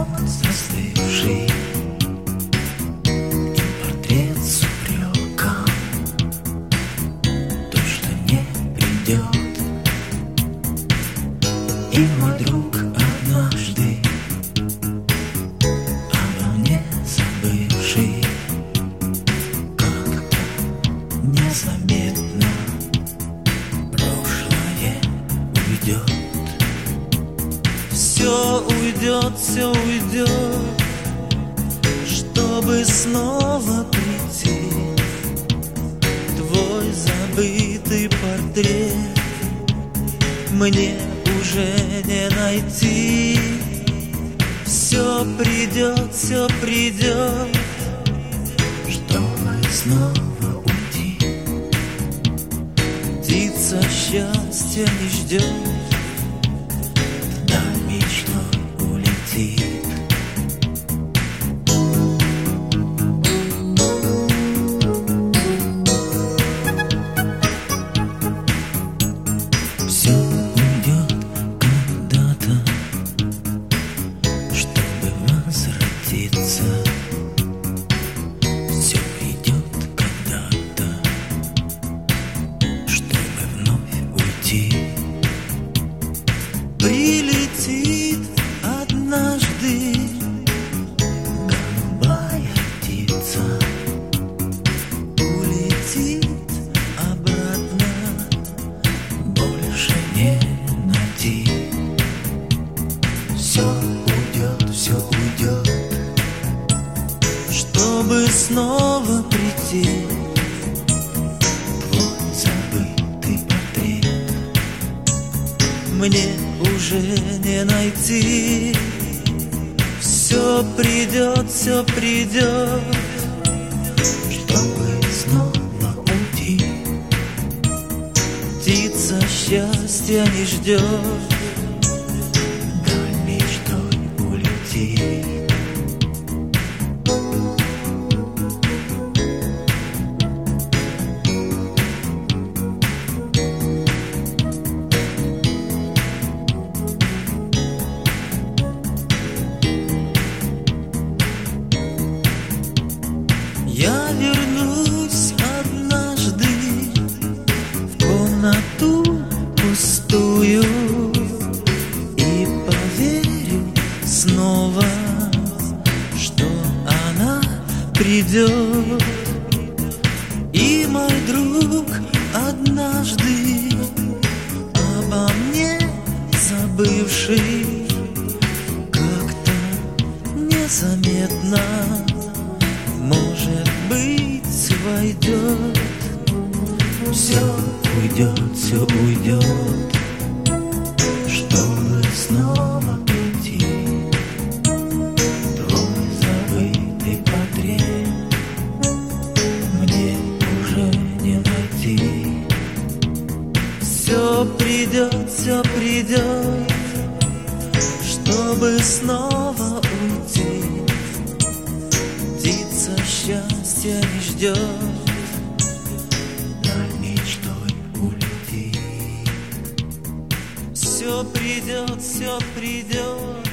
застывший, и портрет с упреком, то, что не придет. И мой друг однажды обо мне забывший, как-то незаметно прошлое уйдет. Все уйдет, все уйдет, чтобы снова прийти. Твой забытый портрет мне уже не найти. Все придет, чтобы снова уйти. Птица счастья не ждет, вдаль мечтой улетит. Все уйдет когда-то, чтобы возвратиться. Все придет когда-то, чтобы вновь уйти. Прилетит однажды голубая птица, улетит обратно, больше не найти. Все уйдет, чтобы снова прийти. Твой забытый портрет мне уже не найти. Все придет, чтобы снова уйти. Птица счастья не ждет, вдаль мечтой улетит. Я вернусь однажды в комнату пустую и поверю снова, что она придет. И мой друг однажды обо мне забывший, как-то незаметно, может быть, войдет. Все уйдет, чтобы снова прийти. Твой забытый портрет мне уже не найти. Все придет, чтобы снова уйти. Птица счастья не ждет, вдаль мечтой улетит. Все придет,